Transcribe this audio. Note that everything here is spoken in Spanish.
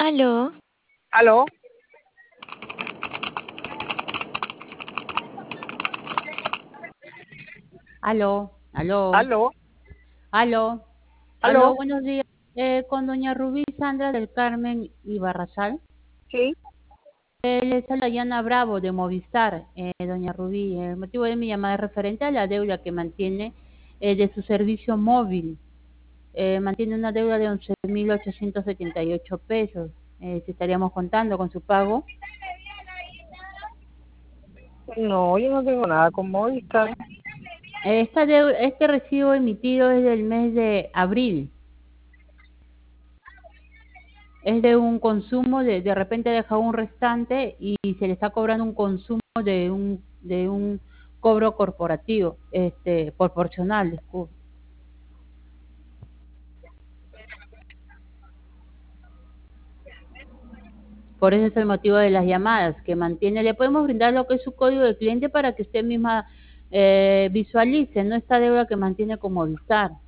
Aló, ¿Aló? Aló, aló, ¿Aló? aló, aló, ¿Aló? buenos días. Con doña Rubí Sandra del Carmen Ibarrasal. Sí. Les habla Diana Bravo de Movistar, doña Rubí. El motivo de mi llamada es referente a la deuda que mantiene de su servicio móvil. Mantiene una deuda de 11.878 pesos. Si estaríamos contando con su pago. No, yo no tengo nada con Movistar. Este recibo emitido es del mes de abril. Es de un consumo, de repente deja un restante y se le está cobrando un consumo de un cobro corporativo, proporcional, disculpe. Por eso es el motivo de las llamadas que mantiene. Le podemos brindar lo que es su código de cliente para que usted misma visualice, ¿no? Esta deuda que mantiene con Movistar.